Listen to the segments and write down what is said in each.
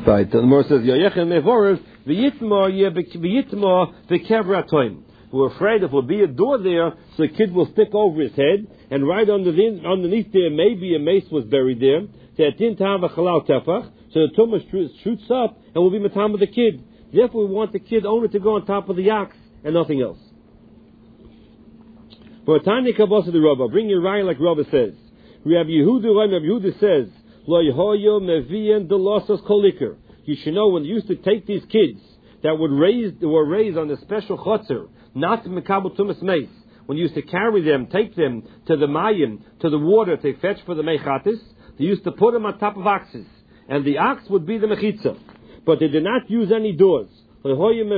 Right. The Gemara says, Yoyechem mevorov v'yitma v'kevra toim. We're afraid if there'll be a door there, so the kid will stick over his head, and right underneath there, maybe a mace was buried there. So the tumor shoots up and will be matam of the kid. Therefore, we want the kid only to go on top of the ox and nothing else. For a tiny kabbalah the Rabbah, bring your raya like Rabbah says. Rabbi Yehuda says, Lo yehoyo meviyen delosas kolikar. You should know when they used to take these kids that were raised on the special chotzer, not the mekabel tumas mace. When you used to carry them, take them to the mayim, to the water to fetch for the mechatis, they used to put them on top of oxes, and the ox would be the mechitza. But they did not use any doors. Do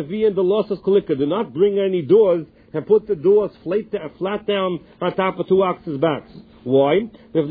not bring any doors and put the doors flat down on top of two oxes' backs. Why? Because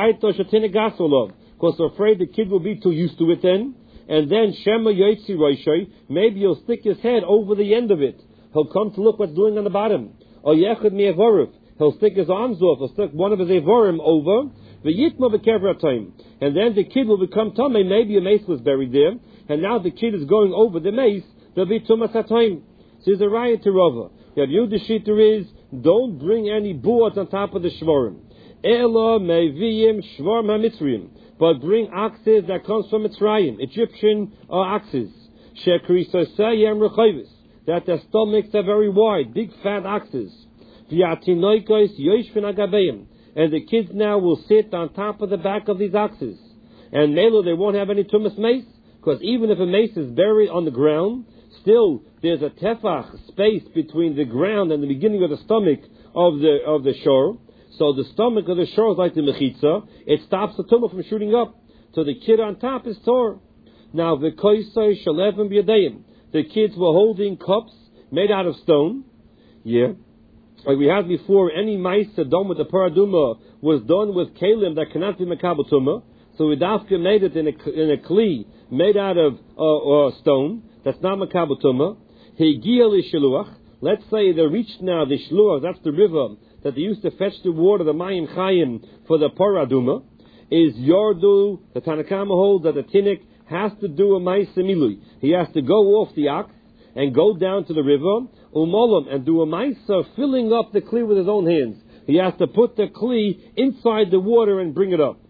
they're afraid the kid will be too used to it then. And then Shema Yotzi Roshai, maybe he'll stick his head over the end of it. He'll come to look what's doing on the bottom. Or Yechad Mi'evorif, he'll stick his arms off, he'll stick one of his Evorim over, V'yitma v'kevra time. And then the kid will become Tamei, maybe a mace was buried there, and now the kid is going over the mace, there'll be Tumas HaTayim. So there's a riot to Rava. The Shita is, don't bring any boards on top of the Shvorim. Ela Meviyim Shvorim HaMitzrayim. But bring oxes that comes from Mitzrayim, Egyptian oxes. Shekrisosayim Rechavis. That their stomachs are very wide, big fat oxes. V'yatinoikos yoshvin agabeim. And the kids now will sit on top of the back of these oxes. And Melo, they won't have any tumas mace, because even if a mace is buried on the ground, still there's a tefach space between the ground and the beginning of the stomach of the shor. So the stomach of the shor is like the mechitza. It stops the tumah from shooting up. So the kid on top is tor. Now the koisai shalevim b'yadeim. The kids were holding cups made out of stone. Yeah. Like we had before, any ma'isa done with the paraduma was done with kalim that cannot be mekabel tumah. So Udafka made it in a kli made out of stone. That's not mekabel tumah. Hegiel shiluach. Let's say they reached now the shluach. That's the river that they used to fetch the water, the mayim chayim for the paraduma. Is yordu. The Tanakama holds that the tinnik has to do a ma'isa milui. He has to go off the ox and go down to the river, umolam, and do a ma'isa filling up the kli with his own hands. He has to put the kli inside the water and bring it up.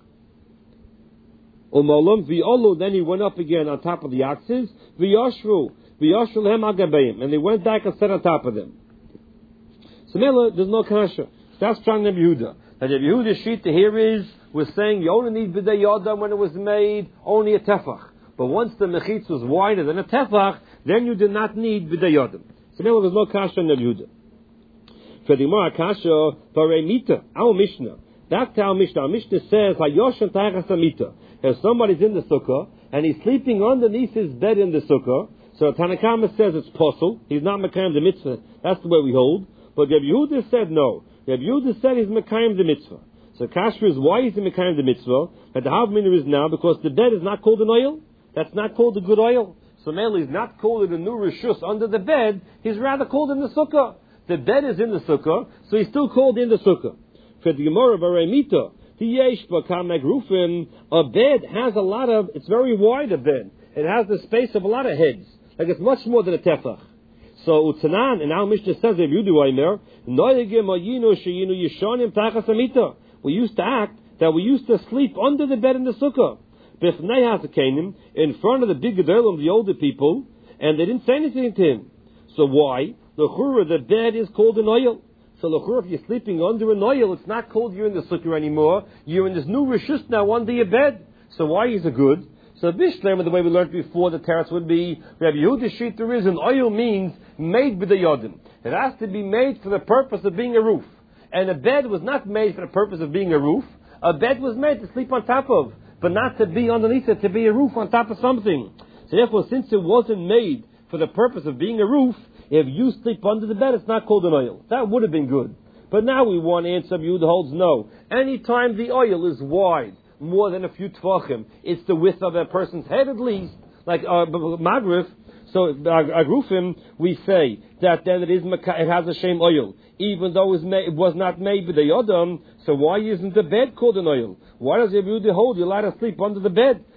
Umolam, v'olu, then he went up again on top of the oxes, v'yashru hem agabeim, and they went back and sat on top of them. So there's no kasha. That's strong Rabbi Yehuda. And Rabbi Yehuda's sheet here is, was saying you only need b'dei yodam when it was made, only a tefach. But once the mechitz was wider than a tefach, then you did not need b'dei yodam. So there's no kasha in Rabbi Yehuda. For the Gemara kasha, paremita, our Mishnah. Back to our Mishnah. Our Mishnah says, hayoshan tachas amita. If somebody's in the sukkah, and he's sleeping underneath his bed in the sukkah, so Tanakama says it's possible. He's not mekayim the mitzvah. That's the way we hold. But Rabbi Yehuda said no. Rabbi Yehuda said he's mekayim the mitzvah. So kasha is, why is he mekayim the mitzvah? And the havmina is now because the bed is not called an oil. That's not called a good oil. So Mele is not called a new rishus under the bed. He's rather called in the sukkah. The bed is in the sukkah, so he's still called in the sukkah. For the Gemara Baremita, a bed has a lot of, it's very wide a bed. It has the space of a lot of heads. Like it's much more than a tefach. So Utzanan, and our Mishnah says, we used to act that we used to sleep under the bed in the sukkah. In front of the big gedolim, the older people, and they didn't say anything to him. So why? The bed is called an oil. So if you're sleeping under an oil, it's not called you're in the sukkah anymore. You're in this new rishus now under your bed. So why is it good? So Bishlam, the way we learned before, the teretz would be, Rabbi Yehuda's sheet there is, an oil means made b'dei yodim. It has to be made for the purpose of being a roof. And a bed was not made for the purpose of being a roof. A bed was made to sleep on top of, but not to be underneath it, to be a roof on top of something. So therefore, since it wasn't made for the purpose of being a roof, if you sleep under the bed, it's not called an oil. That would have been good. But now we want to answer Yehuda holds no. Anytime the oil is wide, more than a few tvachim, it's the width of a person's head at least, like Magrif. So Agrufim, we say that then it has a shame oil, even though it was not made with the yodam. So why isn't the bed called an oil? Why does Yehuda hold you're allowed to sleep under the bed?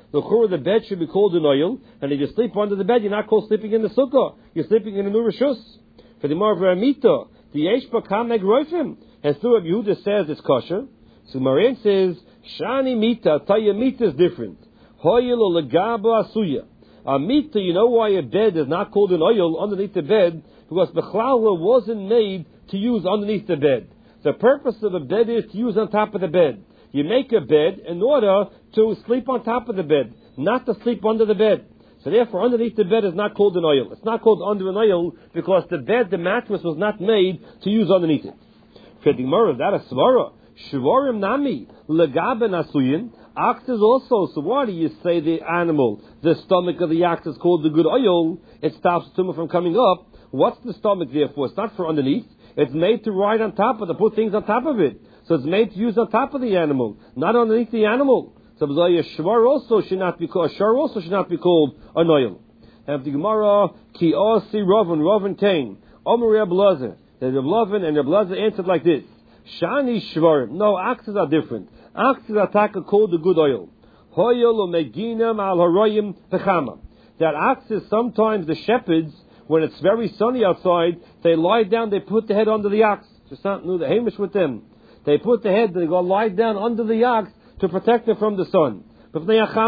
The bed should be called an oil, and if you sleep under the bed, you're not called sleeping in the sukkah. You're sleeping in a new rishus. For the more of Ramita, the Yeshba Kamek Roifim. And through Yehuda says it's kosher. So Marian says, Shani Mita, Taya Mita is different. Hoyel or Legaba Asuya. A Mita, you know why a bed is not called an oil underneath the bed? Because the challah wasn't made to use underneath the bed. The purpose of a bed is to use on top of the bed. You make a bed in order to sleep on top of the bed, not to sleep under the bed. So therefore, underneath the bed is not called an oil. It's not called under an oil because the bed, the mattress, was not made to use underneath it. For the Gemara, that is svara. Shvarim nami legaben asuyin. Ox is also. So why do you say the animal, the stomach of the ox is called the good oil? It stops the tumor from coming up. What's the stomach there for? It's not for underneath. It's made to ride on top of it, to put things on top of it. So it's made to use on top of the animal, not underneath the animal. So a shvar also should not be called, a shar also should not be called an oil. And the Gemara, ki osi Ravan came. Omer Reb Lazar. The Reb Lovin and Reb Lazar answered like this. Shani shvarim. No, oxes are different. Oxes are called the good oil. Hoyel o meginam al haroyim pechama. That oxes, sometimes the shepherds, when it's very sunny outside, they lie down, they put the head under the ox. Just not new the Hamish with them. They put the head, they go lie down under the ox to protect it from the sun. And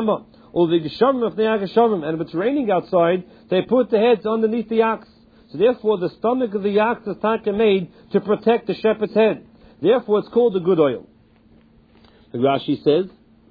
if it's raining outside, they put the heads underneath the ox. So therefore, the stomach of the ox is made to protect the shepherd's head. Therefore, it's called the good oil. The Rashi says,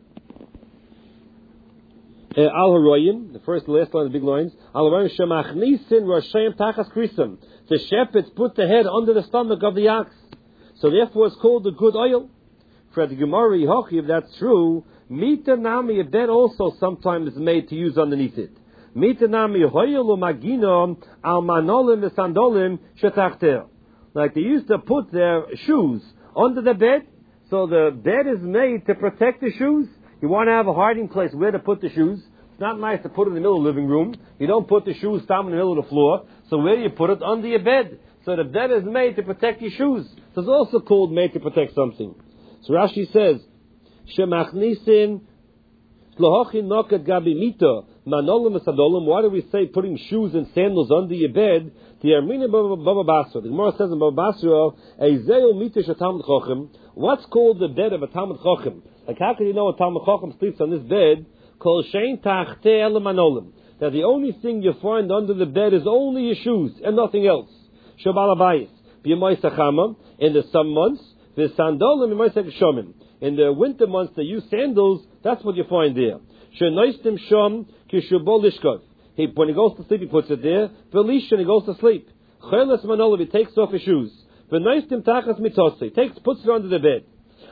Al Haroyim, the first and last line of the big lines, Al Haroyim Shemachnisin Rashayim Tachas Krisam. The shepherds put the head under the stomach of the ox. So therefore it's called the good oil. For the Gemara Hochi, if that's true, Mita Nami, a bed also sometimes is made to use underneath it. Mita Nami Hoyelu Magino Al Manolim Sandolim Shetachter. Like they used to put their shoes under the bed, so the bed is made to protect the shoes. You want to have a hiding place where to put the shoes. It's not nice to put it in the middle of the living room. You don't put the shoes down in the middle of the floor. So where do you put it? Under your bed. So the bed is made to protect your shoes. So it's also called made to protect something. So Rashi says, Shemachnisin Slohochin Nokat Gabi Mita Manolim Sadolim. Why do we say putting shoes and sandals under your bed? The Armina Baba Basra. The Gemara says in Baba Basra, Eizeo Mita Shatam Chochem. What's called the bed of a Talmud Chochem? Like how can you know a Talmud Chochem sleeps on this bed? Kol Shein Tachte Ele Manolim. That the only thing you find under the bed is only your shoes and nothing else. Shabal Abayis. B'Yemoisachama. In the summer months, the Sandolim Yemoisach. In the winter months, they use sandals. That's what you find there. Shenoistim Shom Kishubol Lishkov. When he goes to sleep, he puts it there. Velishan, he goes to sleep. Cheles Manolim, he takes off his shoes. V'noistim Tachas Mitose, puts it under the bed.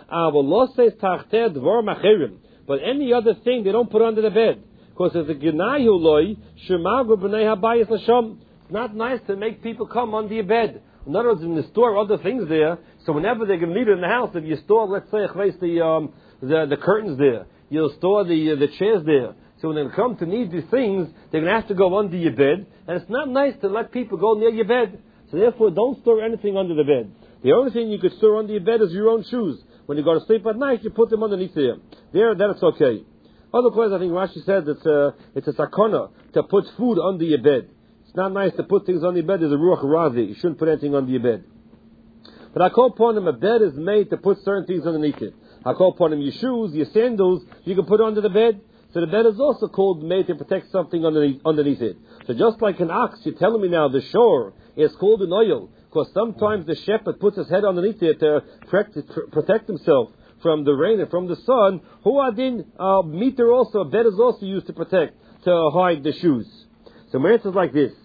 But any other thing they don't put under the bed. Because it's a Genayu Loi, Shemagu B'nei Habayis Lashom. It's not nice to make people come under your bed. In other words, when you store other things there, so whenever they're going to need it in the house, if you store, let's say, the curtains there, you'll store the chairs there. So when they come to need these things, they're going to have to go under your bed, and it's not nice to let people go near your bed. So therefore, don't store anything under the bed. The only thing you could store under your bed is your own shoes. When you go to sleep at night, you put them underneath there. That's okay. Otherwise, I think Rashi said it's a sakona to put food under your bed. It's not nice to put things under your bed. There's a ruach razi. You shouldn't put anything under your bed. But I call upon him, a bed is made to put certain things underneath it. I call upon him, your shoes, your sandals, you can put under the bed. So the bed is also called made to protect something underneath it. So just like an ox, you're telling me now the shore is called an oil, because sometimes the shepherd puts his head underneath it to protect himself from the rain and from the sun. Huadin meter also, a bed is also used to protect, to hide the shoes. So my answer is like this.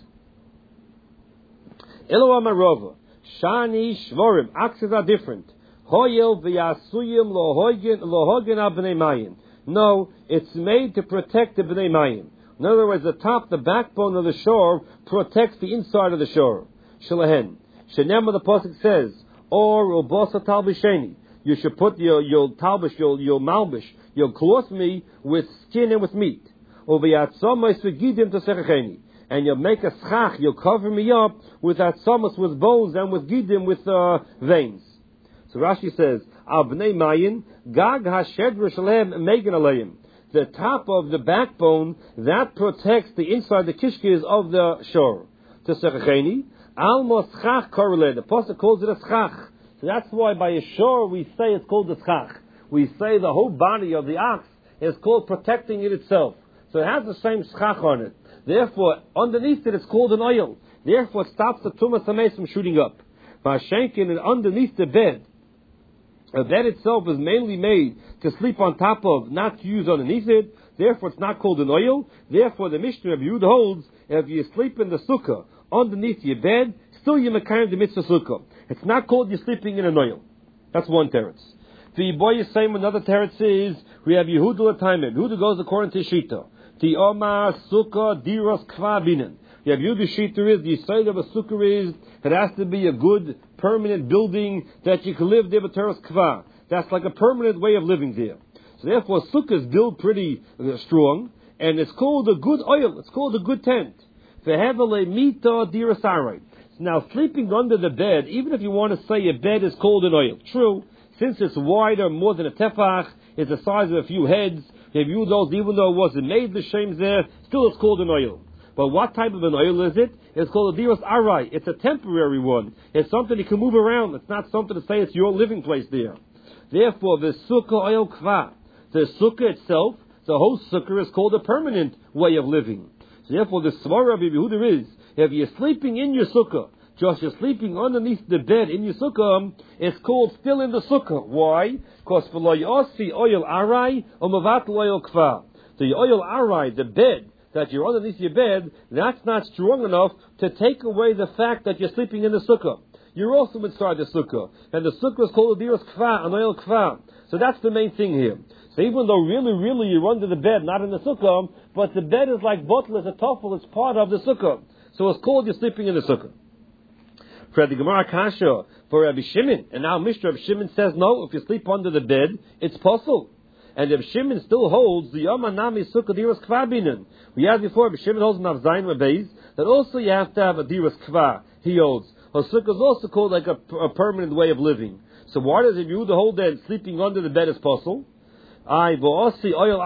Eloah Marova, Shani Shvorim, oxes are different. Hoyel v'yasuyim lohogen abnei mayim. No, it's made to protect the bnei mayim. In other words, the backbone of the shore protects the inside of the shore. Shalahen. Shenem, the pasuk says, or ubosa talbisheni. You should put your talbish, your malbish, you'll cloth me with skin and with meat. And you'll make a schach, you'll cover me up with atzamas, with bones, and with gidim, with veins. So Rashi says, Al bnei mayin, gag hashedra shalem megan aleim. the top of the backbone, that protects the inside, the kishkis of the shor. To Sechacheni, almost schach korele. The pasuk calls it a schach. So that's why by a shor we say it's called a schach. We say the whole body of the ox is called protecting it itself. So it has the same schach on it. Therefore, underneath it, it's called an oil. Therefore, it stops the tumas hameis from shooting up. Vashenkin, and underneath the bed, a bed itself is mainly made to sleep on top of, not to use underneath it. Therefore, it's not called an oil. Therefore, the Mishnah of Yud holds, if you sleep in the sukkah underneath your bed, still you're mekayim the mitzvah sukkah. It's not called you're sleeping in an oil. That's one teretz. The boy is saying another teretz is, we have Yehuda Lataimen. Yehuda goes according to Shita. The Omar Sukkah Diras Kvabinen. The Yehuda Shita is, the side of a sukkah is, it has to be a good, permanent building that you can live there with Teras Kva. That's like a permanent way of living there. So therefore, sukkah is built pretty strong, and it's called a good oil. It's called a good tent. Vehevele Mita Dirasarai. Now, sleeping under the bed, even if you want to say a bed is called an oil, true, since it's wider, more than a tefach, it's the size of a few heads, even though it wasn't made the shames there, still it's called an oil. But what type of an oil is it? It's called a diras arai. It's a temporary one. It's something you can move around. It's not something to say it's your living place there. Therefore, the sukkah oil kva, the sukkah itself, the whole sukkah is called a permanent way of living. So therefore, the svara of Yehuda is, if you're sleeping in your sukkah, just you're sleeping underneath the bed in your sukkah, it's called still in the sukkah. Why? Because for loyasi oil arai or mavat oil kva. The oil arai, the bed that you're underneath your bed, that's not strong enough to take away the fact that you're sleeping in the sukkah. You're also inside the sukkah, and the sukkah is called a diras kva, an oil kva. So that's the main thing here. So even though really you're under the bed, not in the sukkah, but the bed is like bottle, as a toffel, it's part of the sukkah. So it's called you're sleeping in the sukkah. For the Gemara Kasha, for Rabbi Shimon, and now Mr. Rabbi Shimon says, no, if you sleep under the bed, it's possible. And Rabbi Shimon still holds the Yamanami Sukkah Diras Kvabinen. We had before, Rabbi Shimon holds in Avzayin Rabbeis, that also you have to have a Diras Kva, he holds. A sukkah is also called like a permanent way of living. So why does it you the whole day sleeping under the bed is possible? So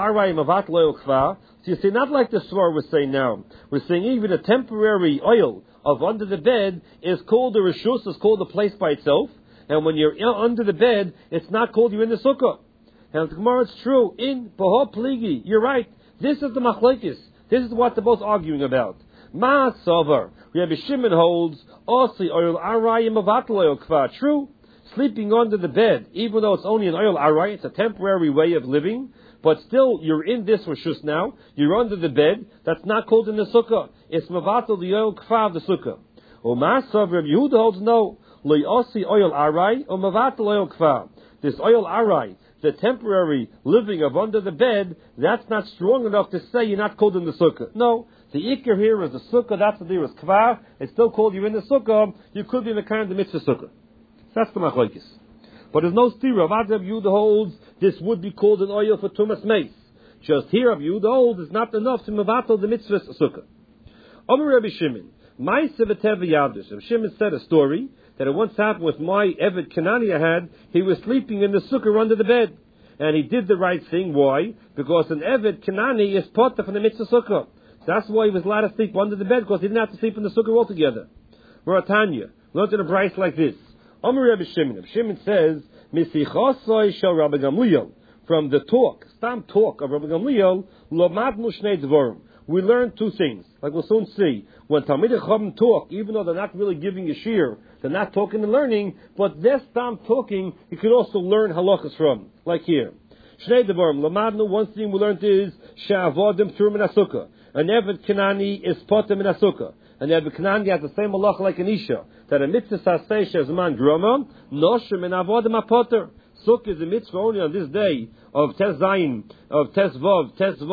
you see, not like the Svar we're saying now. We're saying even a temporary oil of under the bed is called a reshus, is called a place by itself. And when you're under the bed, it's not called you're in the sukkah. And the Gemara, it's true. In Baha Pligi, you're right. This is the machlekes. This is what they're both arguing about. Ma Savar. Rabbi Shimon holds Osi oil arai mavat oil kva. True. Sleeping under the bed, even though it's only an oil arai, it's a temporary way of living, but still you're in this reshus now, you're under the bed, that's not called in the sukkah. It's mavatal the oil kfa of the sukkah. O Masav Rabbi Yehuda holds no, loy osi oil arai or mavatal oil kfa. This oil arai, the temporary living of under the bed, that's not strong enough to say you're not called in the sukkah. No, the ikar here is the sukkah, that's the diras kva, it's still called you're in the sukkah, you could be in the kind of the mitzvah sukkah. That's the machlokes. But there's no stira. Rabbi Yehuda holds this would be called an oil for tumas meis. Just here, Rabbi Yehuda holds is not enough to mevatel the mitzvah sukkah. Omer Rabbi Shimon, Ma'aseh v'teva yadus. Rabbi Shimon said a story that it once happened with my Eved Kanani I had. He was sleeping in the sukkah under the bed, and he did the right thing. Why? Because an Eved Kanani is potter from the mitzvah sukkah. That's why he was allowed to sleep under the bed, because he didn't have to sleep in the sukkah altogether. Moratanya learned in a brace like this. Omer Rabbi Shimon. Rabbi Shimon says, Misichosoi shel Rabbi Gamliel. From the talk, stam talk of Rabbi Gamliel, Lomadnu Shnei Dvorim. We learn two things, like we'll soon see. When Talmidei Chacham talk, even though they're not really giving a shir, they're not talking and learning, but they're stam talking, you could also learn halachas from, like here. Shnei Dvorim, Lomadnu, one thing we learned is, She'avodim Tur Min HaSukkah. An Eved Kanani is potem min HaSukkah. And Eved Kanani has the same halacha like an Isha, that a mitzvah saseh shezman drama, noshem and avodim apoter. Sukkah is a mitzvah only on this day of Tes Zayin, of Tes Vav,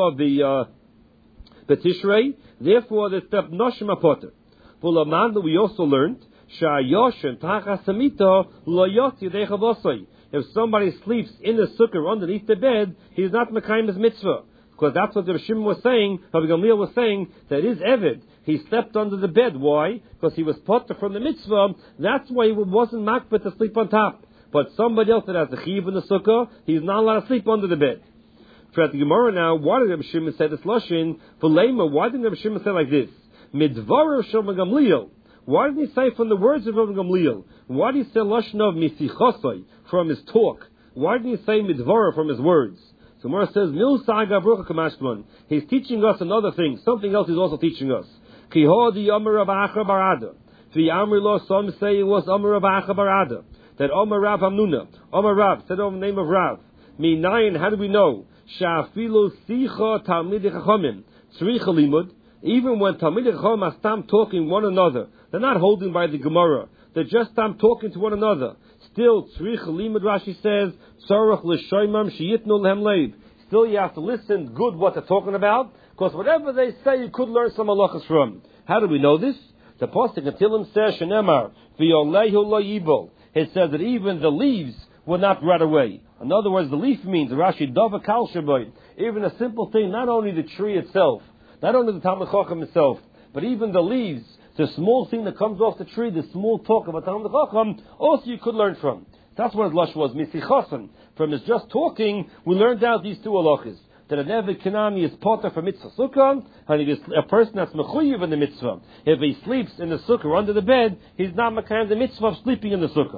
the Tishrei. Therefore, the step noshem apoter. V'laman, we also learned, sha'yoshen tachas hamita lo yotzi yedei chavosai. If somebody sleeps in the sukkah underneath the bed, he is not mekayim his mitzvah. Because that's what the Shimon was saying, Rabbi Gamliel was saying, that his Eved, he slept under the bed. Why? Because he was potter from the mitzvah. That's why he wasn't makbet to sleep on top. But somebody else that has the chiv in the sukkah, he's not allowed to sleep under the bed. For the Gemara now, why did Rabbi Shimon say this lashon? For Lema, why didn't Rabbi Shimon say like this? Midvarav shel Gamliel. Why did he say from the words of Rabbi Gamliel? Why did he say lashon of misichosai from his talk? Why didn't he say midvarav from his words? So Gemara says, Mil Saga Brucha Kamashman. He's teaching us another thing. Something else he's also teaching us. Kihodi Amar Rav Acha Barada. The Amri Lo, some say it was Amar Rav Acha Barada. That Amar Rav Hamnuna. Amar Rav, said over the name of Rav. Minayin, how do we know? Sha'afilu Sicha Talmidei Chachamim. Tzricha Limud. Even when Talmidei Chachamim are stam talking one another, they're not holding by the Gemara. They're just stam talking to one another. Still, Tzricha Limud, Rashi says, Tzarech L'shoymam Sheyitnu Lehem Leiv. Still, you have to listen good what they're talking about, because whatever they say, you could learn some halachas from. How do we know this? The Pasuk in Tehillim says, Shenemar, V'yolehu lo yibol. It says that even the leaves will not rot away. In other words, the leaf means, Rashi, Dava Kal Shaboy. Even a simple thing, not only the tree itself, not only the Talmud Chacham itself, but even the leaves, the small thing that comes off the tree, the small talk of a Talmud Chacham, also you could learn from. That's what his lush was, Misichasan. From his just talking, we learned out these two halachas. That a Nevi Kanani is potter for mitzvah sukkah, and he is a person that's mechuyev in the mitzvah. If he sleeps in the sukkah or under the bed, he's not makayim the mitzvah of sleeping in the sukkah.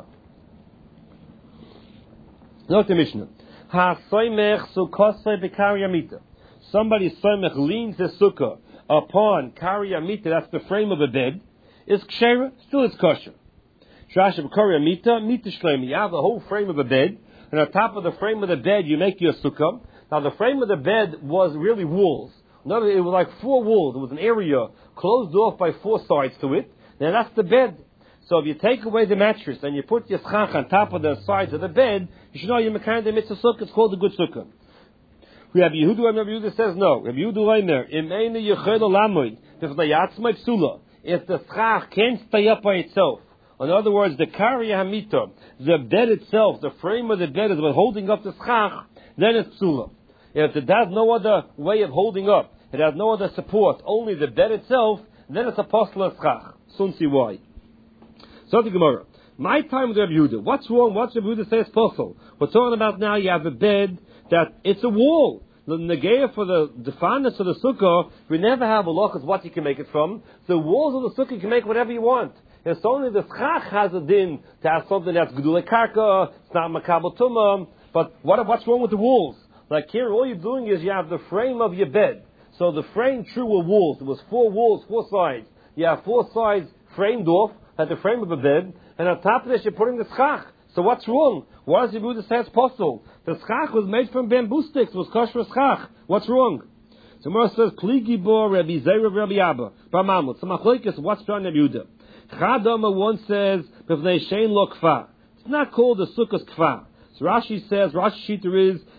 Note the Mishnah. Ha-soymech sukkosei b'kariyamita. Somebody soymech leans his sukkah upon kariyamita, that's the frame of a bed, is kshera, still is kosher. Shasha b'kariyamita, mita shleimi. You have the whole frame of a bed, and on top of the frame of the bed you make your sukkah. Now the frame of the bed was really walls. It was like 4 walls. It was an area closed off by 4 sides to it. Now that's the bed. So if you take away the mattress and you put your schach on top of the sides of the bed, you should know you're mekayim the mitzvah sukkah. It's called a good sukkah. We have Yehuda, and Rabbi Yehuda says no. Rabbi Yehuda leimer imeinu yechel olamoid b'vnayatzmai psula. If the schach can't stay up by itself, in other words, the kariyah hamita, the bed itself, the frame of the bed is what's holding up the schach, then it's psula. If it has no other way of holding up, it has no other support, only the bed itself, then it's a posla schach. Soon see why. So the Gemara. My time with Rabbi Yehuda. What's wrong? What's Rabbi Yehuda says posel? We're talking about now you have a bed that it's a wall. The negeah for the fineness of the sukkah, we never have a loch as what you can make it from. The walls of the sukkah you can make whatever you want. It's only the schach has a din to have something that's gedulei karka, it's not makabel tumah. But what's wrong with the walls? Like here, all you're doing is you have the frame of your bed. So the frame, true, were walls. It was 4 walls, 4 sides. You have 4 sides framed off at the frame of a bed, and on top of this you're putting the schach. So what's wrong? Why does the Buddha say it's possible? The schach was made from bamboo sticks. It was kosher schach. What's wrong? So Moshe says, Kligi bo Rabbi Zera Rabbi Abba. Bamamut. So machlokes, what's wrong Rabbi Yehuda? Chadama one says, B'vnei shein lo kfa. It's not called the sukkah's kfa. So Rashi says, Rashi Shita is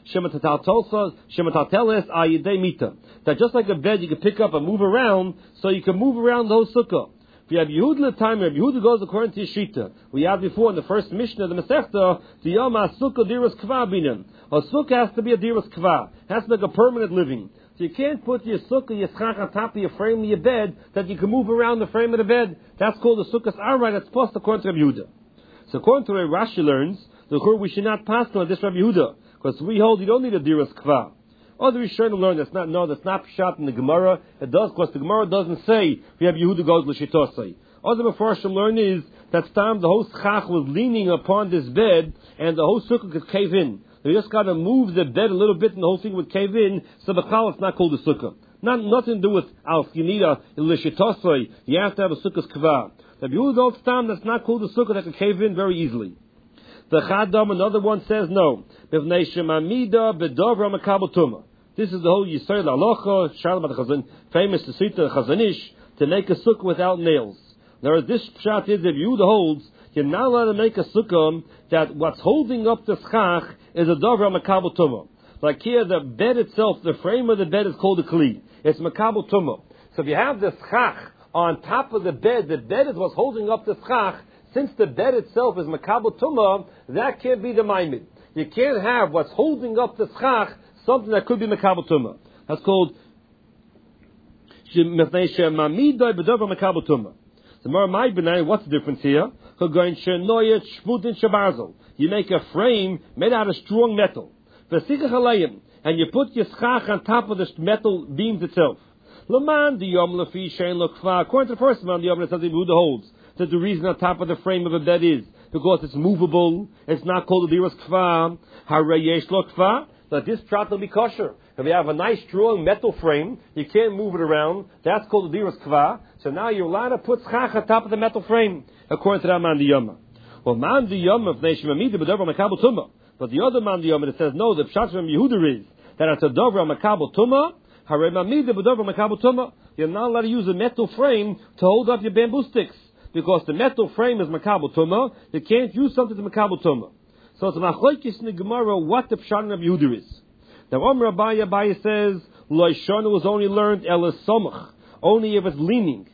Shematateles Ayidei Mita. That just like a bed you can pick up and move around, so you can move around the whole sukkah. If you have Yehuda time, Rabbi Yehuda goes according to Shita. We had before in the first Mishnah of the Masechta, the Yoma Sukkah Diras Kva Binan. A sukkah has to be a Diras Kva. It has to make a permanent living. So you can't put your sukkah, your schach on top of your frame of your bed, that you can move around the frame of the bed. That's called the sukkah's arba. That's supposed according to Rabbi Yehuda. So according to Rashi learns, we should not pass on this Rabbi Yehuda, because we hold you don't need a diras kva. Other Rishonim learn that's not pshat in the Gemara. It does, because the Gemara doesn't say Rabbi Yehuda goes l'shitosai. Other Mefarshim learn is that time the whole schach was leaning upon this bed, and the whole sukkah could cave in. You just got to move the bed a little bit, and the whole thing would cave in. So the chal it's not called a sukkah. Nothing to do with alf. You need a l'shitosai. You have to have a sukkah's kva. Rabbi Yehuda goes time that's not called a sukkah that can cave in very easily. The Chadam, another one says no. This is the whole Yisrael Alocha, Shalom famous to see the Chazanish, to make a sukkah without nails. Now this pshat is, if Yehuda holds, you're not allowed to make a sukkah that what's holding up the schach is a Dovra Makabel Tumah. Like here, the bed itself, the frame of the bed is called a Kli. It's Makabel Tumah. So if you have the schach on top of the bed is what's holding up the schach. Since the bed itself is makabel tumah, that can't be the maimid. You can't have what's holding up the schach, something that could be makabel tumah. That's called shemamidai b'dover makabel tumah. So Maramai B'nai, what's the difference here? You make a frame made out of strong metal. and you put your schach on top of the metal beams itself. According to the first man, the Yom says the Yehuda holds that the reason on top of the frame of a bed is because it's movable. It's not called a diras kfa. Harei yesh lo kfa. That this prat will be kosher. If you have a nice, strong metal frame, you can't move it around. That's called a diras kva. So now you're allowed to put schach on top of the metal frame, according to that man the Yom. Well, man the Yom of Neshim Amida b'davar makabel tumah. But the other man the Yom that says no, the pshat from Yehuda is that it's a davar makabel tumah. Harei mamida b'davar makabel tumah. You're not allowed to use a metal frame to hold up your bamboo sticks because the metal frame is makabel tumah. You can't use something to makabel tumah. So it's a machlokes in the Gemara what the pshat of Yehuda is. Now, Omer Abaye says, Loishonu was only learned elas somach, only if it's leaning.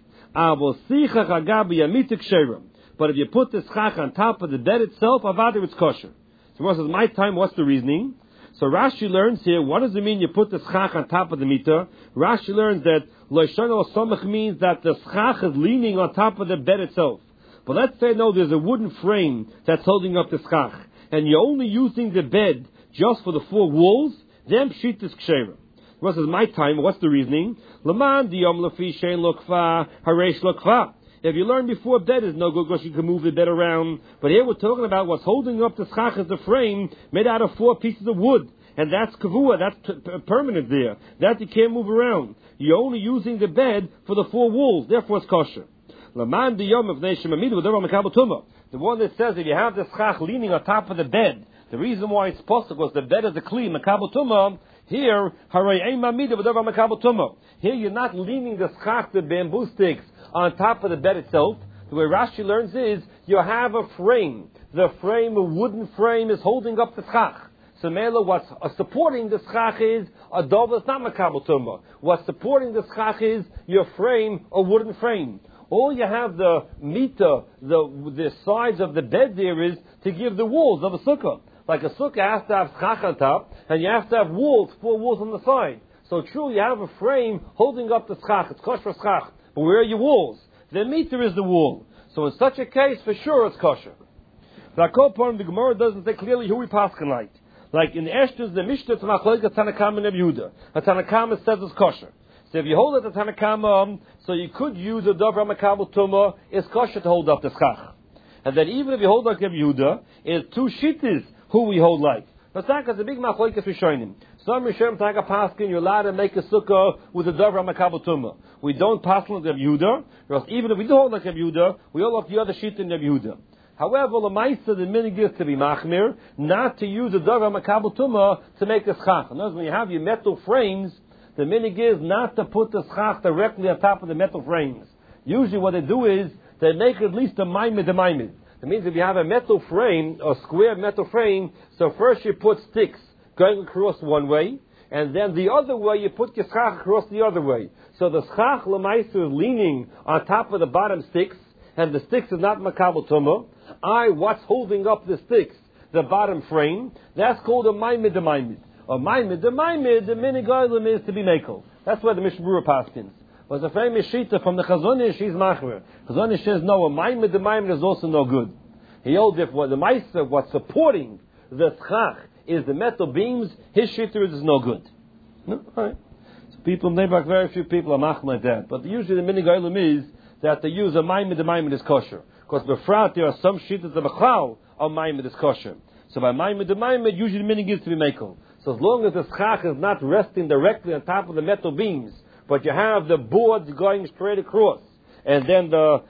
But if you put the schach on top of the bed itself, avada it's kosher. So what says, my time, what's the reasoning? So Rashi learns here, what does it mean you put the schach on top of the meter? Rashi learns that Loishonu somach means that the schach is leaning on top of the bed itself. But let's say, no, there's a wooden frame that's holding up the schach, and you're only using the bed just for the four walls, then pshit is ksheira. What says my time? What's the reasoning? Laman diyom lafi shein lokfa haresh lokfa. If you learn before bed is no good because you can move the bed around. But here we're talking about what's holding up the schach is the frame made out of 4 pieces of wood, and that's kavua. That's permanent there. That you can't move around. You're only using the bed for the 4 walls. Therefore, it's kosher. Laman diyom of neishim amidu v'davar makabel tumah. The one that says if you have the schach leaning on top of the bed, the reason why it's possible was the bed is a kli makabel tumah. Here, harei ein mamida v'davar makabel tumah. Here, you're not leaning the schach, the bamboo sticks, on top of the bed itself. The way Rashi learns is you have a frame. The frame, a wooden frame, is holding up the schach. So, Mela, what's supporting the schach is a dove that's not makabel tumah. What's supporting the schach is your frame, a wooden frame. All you have the meter, the sides of the bed there is to give the walls of a sukkah. Like a sukkah has to have schach on top, and you have to have walls, 4 walls on the side. So true, you have a frame holding up the schach. It's kosher schach. But where are your walls? The meter is the wall. So in such a case, for sure, it's kosher. The Akopon, the Gemara doesn't say clearly who we paskin like in Eshtus, the Mishnah to Machlokes Tanakama and Yehuda. A Tanakama says it's kosher. So if you hold it at Tanakama, so you could use a davar makabel tumah, it's kosher to hold up the schach. And then even if you hold like Yehuda, it's 2 shittas who we hold like. But that is a big machlokes rishonim. Some rishonim take a paskin, you're allowed to make a sukkah with a davar makabel tumah. We don't pass like Yehuda, because even if we do hold like Yehuda, we hold up the other shit in Yehuda. However, the Maisa, the minig is to be machmir, not to use a davar makabel tumah to make a schach. In other words, when you have your metal frames, the minig is not to put the schach directly on top of the metal frames. Usually what they do is, they make at least a maimid. That means if you have a metal frame, a square metal frame, so first you put sticks going across one way, and then the other way you put your schach across the other way. So the schach l'maisa is leaning on top of the bottom sticks, and the sticks is not makabel tumah. What's holding up the sticks? The bottom frame. That's called a maimid. A maimid, the minig oilim is to be makel. That's why the Mishnah Berurah paskins. Was a famous shita from the Chazonish, she's machmer. Chazonish says no, a maimid is also no good. He holds if what the meiser, what's supporting the schach is the metal beams, his shita is no good. No? All right. So people in Neibach, very few people are machmer like that. But usually the minig oilim is that they use a maimid is kosher. Because befrat there are some shitas the machal of maimid is kosher. So by maimid usually the minig is to be makel. So as long as the schach is not resting directly on top of the metal beams, but you have the boards going straight across, and then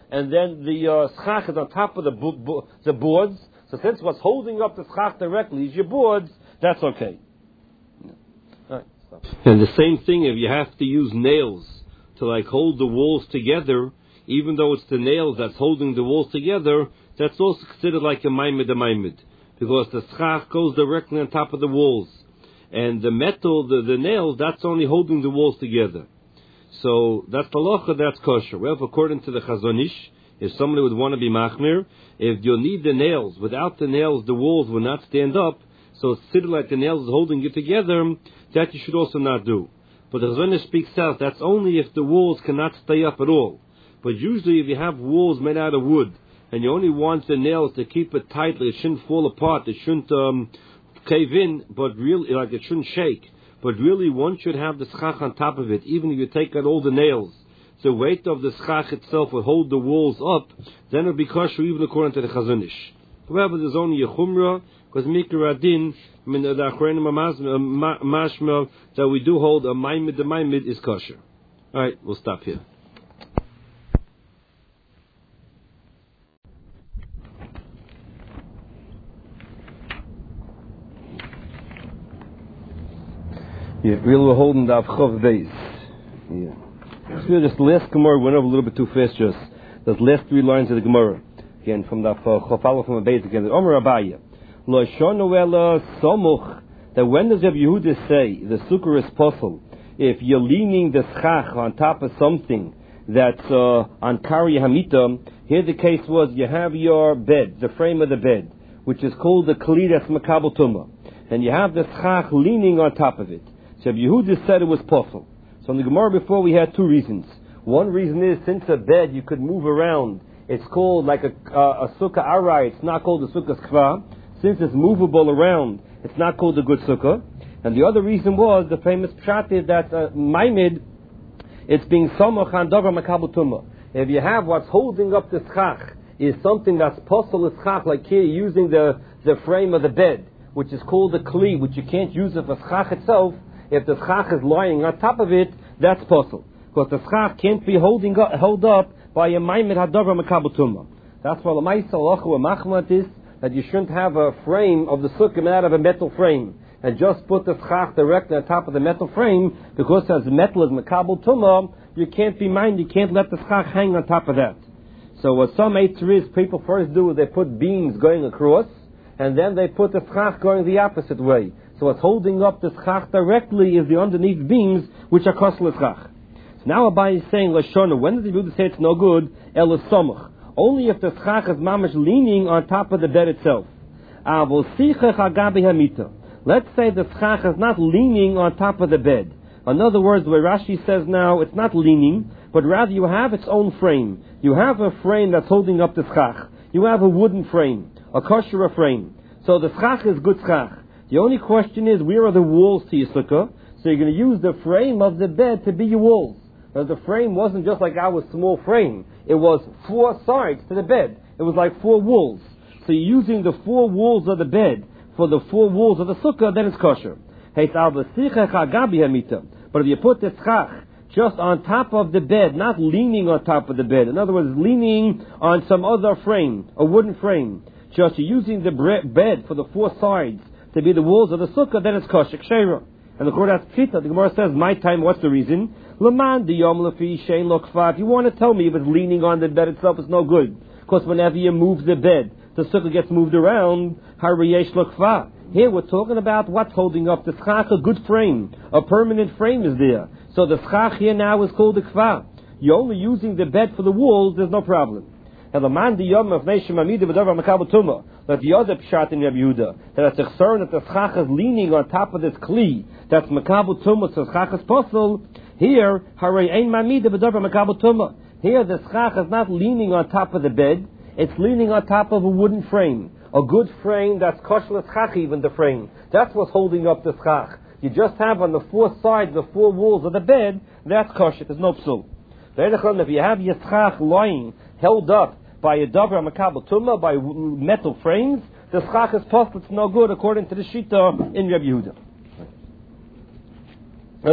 the schach is on top of the boards. So since what's holding up the schach directly is your boards, that's okay. All right, stop. And the same thing if you have to use nails to hold the walls together, even though it's the nails that's holding the walls together, that's also considered like a maimid, because the schach goes directly on top of the walls. And the metal, the nails, that's only holding the walls together. So that's halacha, that's kosher. Well, according to the Chazonish, if somebody would want to be machmir, if you'll need the nails, without the nails, the walls will not stand up. So it's considered like the nails is holding it together. That you should also not do. But the Chazonish speaks out. That's only if the walls cannot stay up at all. But usually, if you have walls made out of wood and you only want the nails to keep it tightly, it shouldn't fall apart. It shouldn't cave in, but really, like it shouldn't shake. but really one should have the schach on top of it, even if you take out all the nails. The weight of the schach itself will hold the walls up, then it will be kosher even according to the Chazon Ish. However, there's only a chumrah, because mikra adin, min the achrenim mashma, that we do hold a maimid, the maimid is kosher. Alright, we'll stop here. Yeah, we're holding the Avchav Beis. Yeah. So just the last Gemara went over a little bit too fast. Just those last 3 lines of the Gemara again from the Chofalo from the Beis again. Omer Abaya Lo Shonu Ela Somuch. That when does Rabbi Yehuda say the sukkah is possible if you're leaning the schach on top of something that's on Kari Hamita? Here the case was you have your bed, the frame of the bed, which is called the Kli that's Makabel Tumah, and you have the schach leaning on top of it. So Rabbi Yehuda said it was possible. So in the Gemara before we had 2 reasons. One reason is since a bed you could move around, it's called like a sukkah arai. It's not called a sukkah skva. Since it's movable around, it's not called a good sukkah. And the other reason was the famous pshat is that maimid, it's being samach on davar makabel tumah. If you have what's holding up the schach is something that's possible schach, like here using the frame of the bed, which is called a kli, which you can't use it for schach itself. If the schach is lying on top of it, that's possible. Because the schach can't be held up by a maimed hadavar makabel tumah. That's why the ma'isa halacha or machmat is that you shouldn't have a frame of the sukkah made out of a metal frame and just put the schach directly on top of the metal frame, because as the metal is makabel tumah, you can't let the schach hang on top of that. So what some eitzeris people first do is they put beams going across, and then they put the schach going the opposite way. So what's holding up the schach directly is the underneath beams, which are kosel schach. So now Abai is saying, Lashona, when does the Yehuda say it's no good? El samach. Only if the schach is mamash leaning on top of the bed itself. Let's say the schach is not leaning on top of the bed. In other words, the way Rashi says now, it's not leaning, but rather you have its own frame. You have a frame that's holding up the schach. You have a wooden frame, a kosher frame. So the schach is good schach. The only question is, where are the walls to your sukkah? So you're going to use the frame of the bed to be your walls. Now the frame wasn't just like our small frame. It was 4 sides to the bed. It was like 4 walls. So you're using the 4 walls of the bed for the 4 walls of the sukkah, then it's kosher. But if you put the schach just on top of the bed, not leaning on top of the bed, in other words, leaning on some other frame, a wooden frame, just using the bed for the 4 sides to be the walls of the sukkah, then it's kosher ksheira. And the Gemara the Gemara says, my time, what's the reason? Laman diyom lefi shein lo kfa. If you want to tell me if it's leaning on the bed itself, it's no good. Because whenever you move the bed, the sukkah gets moved around. Hariyesh lo kfa. Here we're talking about what's holding up the schach, a good frame. A permanent frame is there. So the schach here now is called the kfa. You're only using the bed for the walls, there's no problem. That the other pshat in Rabbi Yehuda, that it's a concern that the schach is leaning on top of this kli, that's makabel tumah, so schach is possible. Here, here the schach is not leaning on top of the bed, it's leaning on top of a wooden frame. A good frame that's kosher schach, even the frame. That's what's holding up the schach. You just have on the 4 sides, the 4 walls of the bed, that's kosher, there's no psul. If you have your schach lying, held up by a davar makabel tumah, by metal frames, the schach is possible, it's no good according to the shita in Rabbi Yehuda.